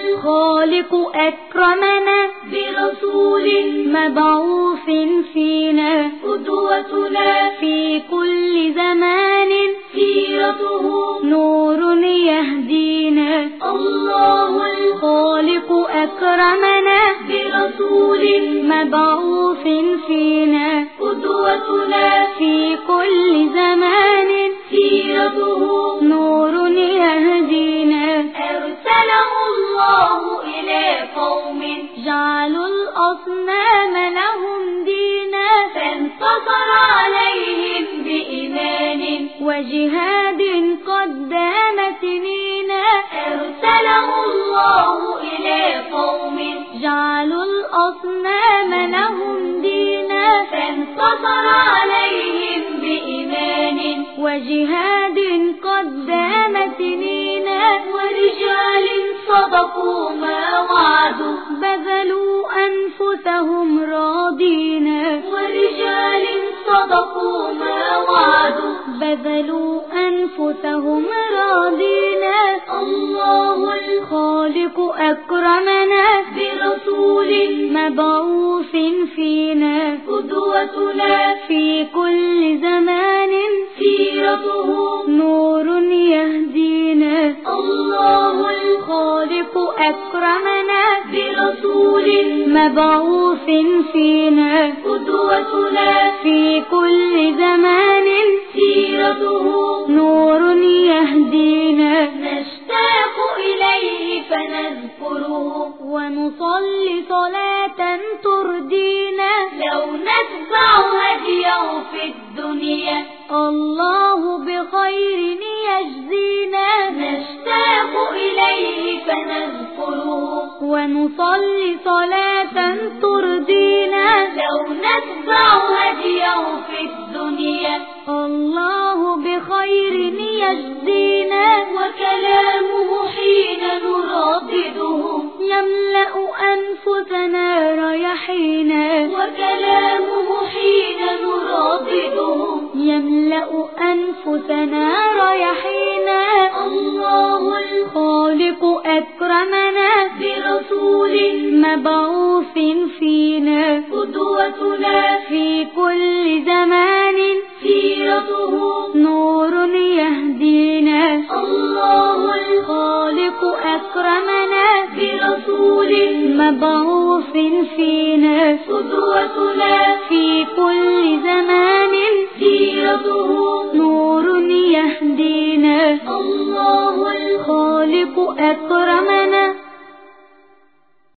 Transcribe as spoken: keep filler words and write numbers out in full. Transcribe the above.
الخالق أكرمنا برسول مبعوث فينا قدوتنا في كل زمان سيرته نور يهدينا. الله الخالق أكرمنا برسول مبعوث فينا قدوتنا في كل زمان سيرته نور يهدينا. أرسله الله إلى قوم جعلوا الأصنام لهم دينا فانتصر عليهم بإيمان وجهاد قد دام سنينا. أرسله الله إلى قوم جعلوا الأصنام لهم دينا فانتصر عليهم بإيمان وجهاد قد دام سنينا. ورجال صدقوا ما وعدوا بذلوا أنفسهم راضين. ورجال صدقوا ما وعدوا بذلوا أنفسهم راضين. الله الخالق أكرمنا برسول مبعوث فينا قدوتنا في كل زمان سيرته نور يهدينا. الله الخالق أكرمنا برسول مبعوث فينا قدوتنا في كل زمان سيرته نور يهدينا. نشتاق إليه فنذكره ونصلي صلاة ترضينا. لو نتبع هديه في الدنيا الله بخير يجزينا. نشتاق إليه فنذكره ونصلي صلاة ترضينا. لو نتبع هديه في الدنيا الله بخير يجزينا. وكلامه حين نردده يملأ أنفسنا ريحينا. وكلامه حين نردده يملأ أنفسنا ريحينا. الله الخالق أكرمنا برسول مبعوث فينا قدوتنا في كل زمان سيرته نور يهدينا. الله الخالق أكرمنا برسول مبعوث فينا قدوتنا في كل زمان سيرته نور يهدينا. الله الخالق أكرمنا